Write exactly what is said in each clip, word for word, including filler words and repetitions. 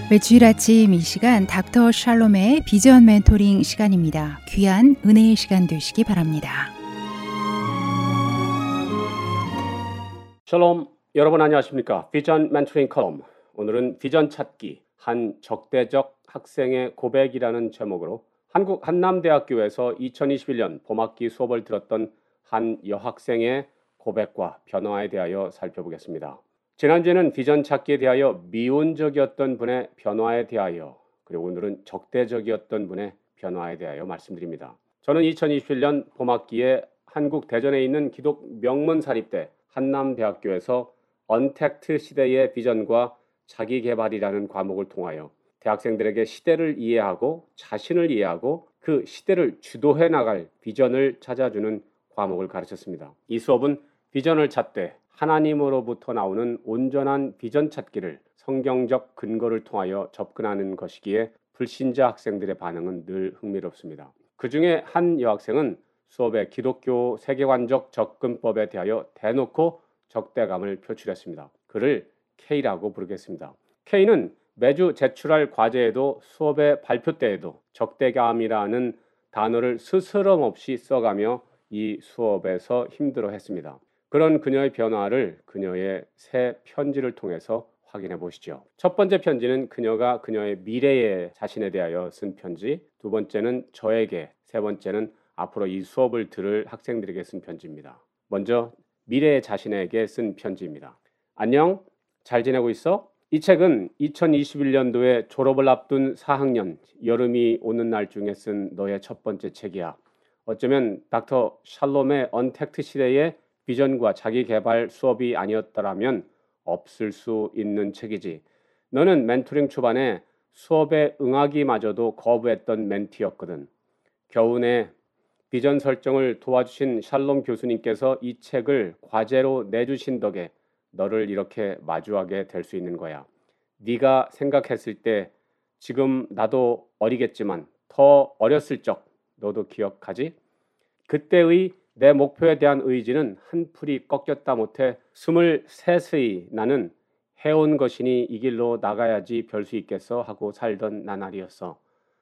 매주일 아침 이 시간 닥터 샬롬의 비전 멘토링 시간입니다. 귀한 은혜의 시간 되시기 바랍니다. 샬롬, 여러분 안녕하십니까? 비전 멘토링 컬럼, 오늘은 비전 찾기, 한 적대적 학생의 고백이라는 제목으로 한국 한남대학교에서 이천이십일 년 봄학기 수업을 들었던 한 여학생의 고백과 변화에 대하여 살펴보겠습니다. 지난주에는 비전 찾기에 대하여 미온적이었던 분의 변화에 대하여, 그리고 오늘은 적대적이었던 분의 변화에 대하여 말씀드립니다. 저는 이천이십일 년 봄학기에 한국 대전에 있는 기독 명문사립대 한남대학교에서 언택트 시대의 비전과 자기개발이라는 과목을 통하여 대학생들에게 시대를 이해하고 자신을 이해하고 그 시대를 주도해 나갈 비전을 찾아주는 과목을 가르쳤습니다. 이 수업은 비전을 찾되 하나님으로부터 나오는 온전한 비전 찾기를 성경적 근거를 통하여 접근하는 것이기에 불신자 학생들의 반응은 늘 흥미롭습니다. 그 중에 한 여학생은 수업의 기독교 세계관적 접근법에 대하여 대놓고 적대감을 표출했습니다. 그를 K라고 부르겠습니다. K는 매주 제출할 과제에도 수업의 발표 때에도 적대감이라는 단어를 스스럼 없이 써가며 이 수업에서 힘들어했습니다. 그런 그녀의 변화를 그녀의 새 편지를 통해서 확인해 보시죠. 첫 번째 편지는 그녀가 그녀의 미래의 자신에 대하여 쓴 편지, 두 번째는 저에게, 세 번째는 앞으로 이 수업을 들을 학생들에게 쓴 편지입니다. 먼저 미래의 자신에게 쓴 편지입니다. 안녕, 잘 지내고 있어? 이 책은 이천이십일 년도에 졸업을 앞둔 사 학년 여름이 오는 날 중에 쓴 너의 첫 번째 책이야. 어쩌면 닥터 샬롬의 언택트 시대의 비전과 자기개발 수업이 아니었더라면 없을 수 있는 책이지. 너는 멘토링 초반에 수업에 응하기마저도 거부했던 멘티였거든. 겨우내 비전 설정을 도와주신 샬롬 교수님께서 이 책을 과제로 내주신 덕에 너를 이렇게 마주하게 될 수 있는 거야. 네가 생각했을 때 지금 나도 어리겠지만 더 어렸을 적 너도 기억하지? 그때의 내 목표에 대한 의지는 한 풀이 꺾였다 못해 스물셋의 나는 해온 것이니 이 길로 나가야지 별 수 있겠어 하고 살던 나날이었어.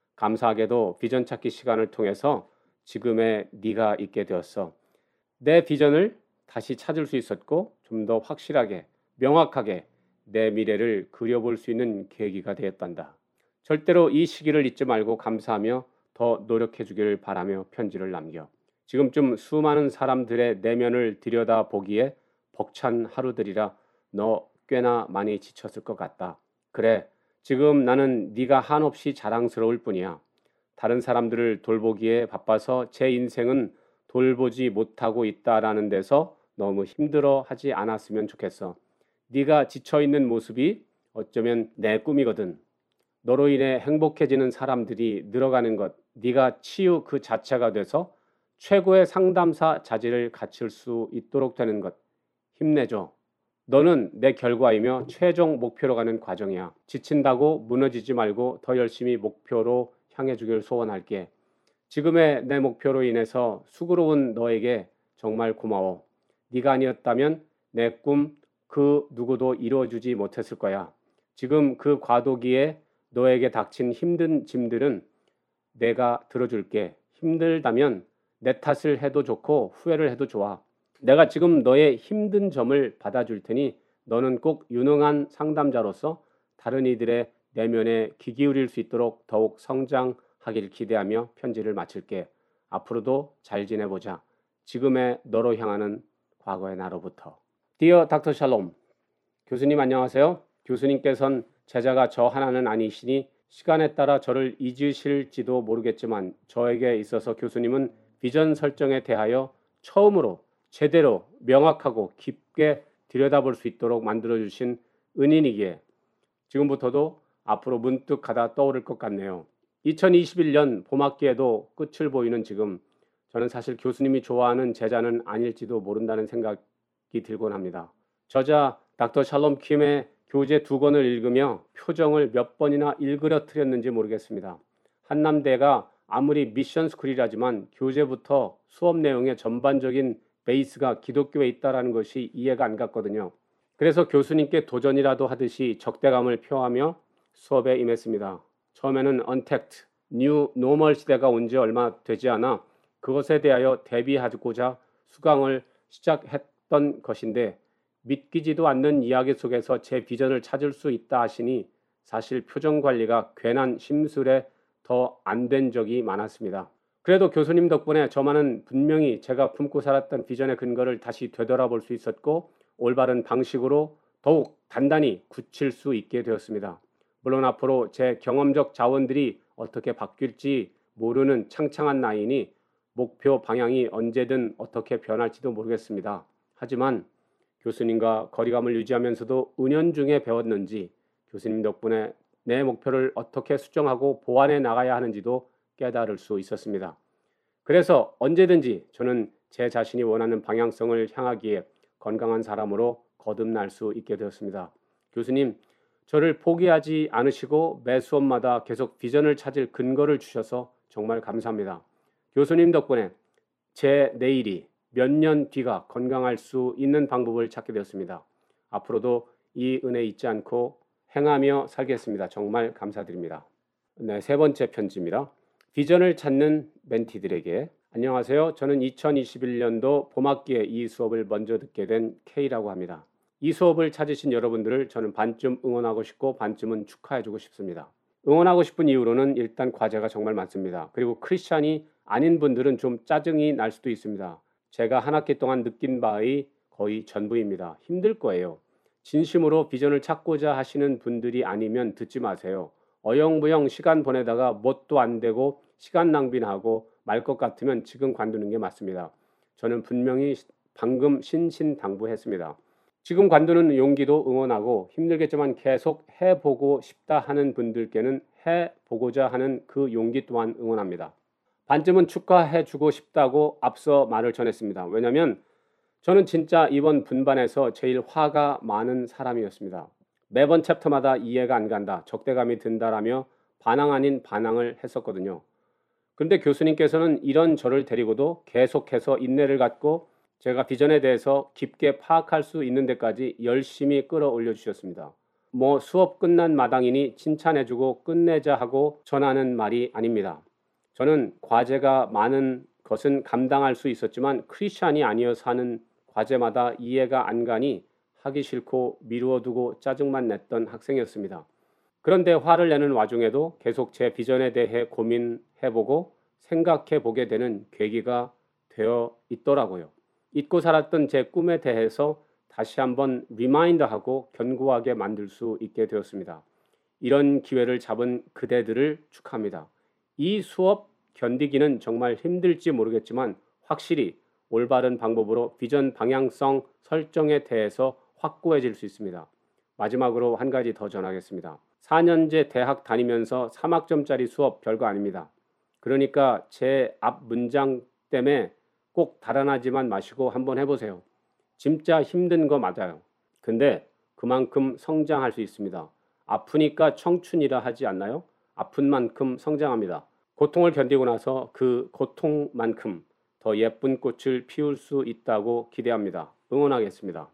감사하게도 비전 찾기 시간을 통해서 지금의 네가 있게 되었어. 내 비전을 다시 찾을 수 있었고 좀 더 확실하게 명확하게 내 미래를 그려볼 수 있는 계기가 되었단다. 절대로 이 시기를 잊지 말고 감사하며 더 노력해 주기를 바라며 편지를 남겨. 지금쯤 수많은 사람들의 내면을 들여다보기에 벅찬 하루들이라 너 꽤나 많이 지쳤을 것 같다. 그래, 지금 나는 네가 한없이 자랑스러울 뿐이야. 다른 사람들을 돌보기에 바빠서 제 인생은 돌보지 못하고 있다라는 데서 너무 힘들어하지 않았으면 좋겠어. 네가 지쳐있는 모습이 어쩌면 내 꿈이거든. 너로 인해 행복해지는 사람들이 늘어가는 것, 네가 치유 그 자체가 돼서 최고의 상담사 자질을 갖출 수 있도록 되는 것. 힘내줘. 너는 내 결과이며 최종 목표로 가는 과정이야. 지친다고 무너지지 말고 더 열심히 목표로 향해 주길 소원할게. 지금의 내 목표로 인해서 수고로운 너에게 정말 고마워. 네가 아니었다면 내 꿈 그 누구도 이루어주지 못했을 거야. 지금 그 과도기에 너에게 닥친 힘든 짐들은 내가 들어줄게. 힘들다면 내 탓을 해도 좋고 후회를 해도 좋아. 내가 지금 너의 힘든 점을 받아줄 테니 너는 꼭 유능한 상담자로서 다른 이들의 내면에 귀 기울일 수 있도록 더욱 성장하길 기대하며 편지를 마칠게. 앞으로도 잘 지내보자. 지금의 너로 향하는 과거의 나로부터. Dear 닥터 샬롬, 교수님 안녕하세요. 교수님께서는 제자가 저 하나는 아니시니 시간에 따라 저를 잊으실지도 모르겠지만 저에게 있어서 교수님은 비전 설정에 대하여 처음으로 제대로 명확하고 깊게 들여다볼 수 있도록 만들어주신 은인이기에 지금부터도 앞으로 문득 가다 떠오를 것 같네요. 이천이십일 년 봄학기에도 끝을 보이는 지금 저는 사실 교수님이 좋아하는 제자는 아닐지도 모른다는 생각이 들곤 합니다. 저자 닥터 샬롬 킴의 교재 두 권을 읽으며 표정을 몇 번이나 일그러뜨렸는지 모르겠습니다. 한남대가 아무리 미션 스쿨이라지만 교재부터 수업 내용의 전반적인 베이스가 기독교에 있다는 것이 이해가 안 갔거든요. 그래서 교수님께 도전이라도 하듯이 적대감을 표하며 수업에 임했습니다. 처음에는 언택트, 뉴 노멀 시대가 온 지 얼마 되지 않아 그것에 대하여 대비하고자 수강을 시작했던 것인데 믿기지도 않는 이야기 속에서 제 비전을 찾을 수 있다 하시니 사실 표정 관리가 괜한 심술에 더 안 된 적이 많았습니다. 그래도 교수님 덕분에 저만은 분명히 제가 품고 살았던 비전의 근거를 다시 되돌아볼 수 있었고 올바른 방식으로 더욱 단단히 굳힐 수 있게 되었습니다. 물론 앞으로 제 경험적 자원들이 어떻게 바뀔지 모르는 창창한 나이니 목표 방향이 언제든 어떻게 변할지도 모르겠습니다. 하지만 교수님과 거리감을 유지하면서도 은연중에 배웠는지 교수님 덕분에 내 목표를 어떻게 수정하고 보완해 나가야 하는지도 깨달을 수 있었습니다. 그래서 언제든지 저는 제 자신이 원하는 방향성을 향하기에 건강한 사람으로 거듭날 수 있게 되었습니다. 교수님, 저를 포기하지 않으시고 매 수업마다 계속 비전을 찾을 근거를 주셔서 정말 감사합니다. 교수님 덕분에 제 내일이 몇 년 뒤가 건강할 수 있는 방법을 찾게 되었습니다. 앞으로도 이 은혜 잊지 않고 행하며 살겠습니다. 정말 감사드립니다. 네, 세 번째 편지입니다. 비전을 찾는 멘티들에게 안녕하세요. 저는 이천이십일 년도 봄학기에 이 수업을 먼저 듣게 된 K라고 합니다. 이 수업을 찾으신 여러분들을 저는 반쯤 응원하고 싶고 반쯤은 축하해주고 싶습니다. 응원하고 싶은 이유로는 일단 과제가 정말 많습니다. 그리고 크리스찬이 아닌 분들은 좀 짜증이 날 수도 있습니다. 제가 한 학기 동안 느낀 바의 거의 전부입니다. 힘들 거예요. 진심으로 비전을 찾고자 하시는 분들이 아니면 듣지 마세요. 어영부영 시간 보내다가 뭣도 안 되고 시간 낭비나 하고 말 것 같으면 지금 관두는 게 맞습니다. 저는 분명히 방금 신신당부했습니다. 지금 관두는 용기도 응원하고 힘들겠지만 계속 해보고 싶다 하는 분들께는 해보고자 하는 그 용기 또한 응원합니다. 반쯤은 축하해주고 싶다고 앞서 말을 전했습니다. 왜냐하면 저는 진짜 이번 분반에서 제일 화가 많은 사람이었습니다. 매번 챕터마다 이해가 안 간다, 적대감이 든다라며 반항 아닌 반항을 했었거든요. 그런데 교수님께서는 이런 저를 데리고도 계속해서 인내를 갖고 제가 비전에 대해서 깊게 파악할 수 있는 데까지 열심히 끌어올려 주셨습니다. 뭐 수업 끝난 마당이니 칭찬해주고 끝내자 하고 전하는 말이 아닙니다. 저는 과제가 많은 것은 감당할 수 있었지만 크리스찬이 아니어서 하는 과제마다 이해가 안 가니 하기 싫고 미루어두고 짜증만 냈던 학생이었습니다. 그런데 화를 내는 와중에도 계속 제 비전에 대해 고민해보고 생각해보게 되는 계기가 되어 있더라고요. 잊고 살았던 제 꿈에 대해서 다시 한번 리마인드하고 견고하게 만들 수 있게 되었습니다. 이런 기회를 잡은 그대들을 축하합니다. 이 수업 견디기는 정말 힘들지 모르겠지만 확실히 올바른 방법으로 비전 방향성 설정에 대해서 확고해질 수 있습니다. 마지막으로 한 가지 더 전하겠습니다. 사 년제 대학 다니면서 삼 학점짜리 수업 별거 아닙니다. 그러니까 제 앞 문장 때문에 꼭 달아나지만 마시고 한번 해보세요. 진짜 힘든 거 맞아요. 근데 그만큼 성장할 수 있습니다. 아프니까 청춘이라 하지 않나요? 아픈 만큼 성장합니다. 고통을 견디고 나서 그 고통만큼 더 예쁜 꽃을 피울 수 있다고 기대합니다. 응원하겠습니다.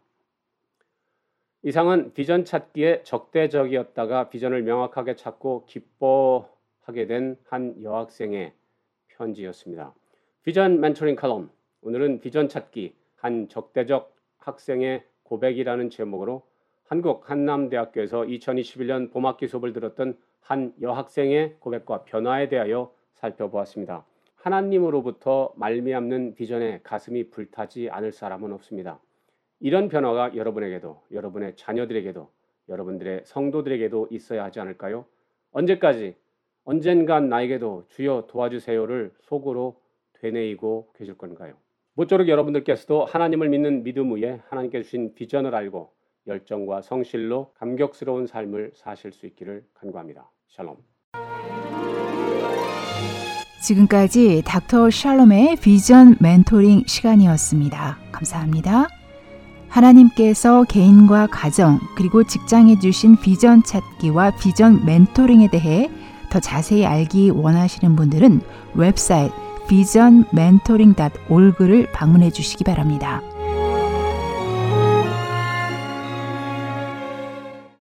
이상은 비전 찾기에 적대적이었다가 비전을 명확하게 찾고 기뻐하게 된 한 여학생의 편지였습니다. 비전 멘토링 칼럼, 오늘은 비전 찾기 한 적대적 학생의 고백이라는 제목으로 한국 한남대학교에서 이천이십일 년 봄학기 수업을 들었던 한 여학생의 고백과 변화에 대하여 살펴보았습니다. 하나님으로부터 말미암는 비전에 가슴이 불타지 않을 사람은 없습니다. 이런 변화가 여러분에게도, 여러분의 자녀들에게도, 여러분들의 성도들에게도 있어야 하지 않을까요? 언제까지, 언젠간 나에게도 주여 도와주세요를 속으로 되뇌이고 계실 건가요? 모쪼록 여러분들께서도 하나님을 믿는 믿음 위에 하나님께 주신 비전을 알고 열정과 성실로 감격스러운 삶을 사실 수 있기를 간구합니다. 샬롬. 지금까지 닥터 샬롬의 비전 멘토링 시간이었습니다. 감사합니다. 하나님께서 개인과 가정 그리고 직장에 주신 비전 찾기와 비전 멘토링에 대해 더 자세히 알기 원하시는 분들은 웹사이트 비전 멘토링 닷 오르그를 방문해 주시기 바랍니다.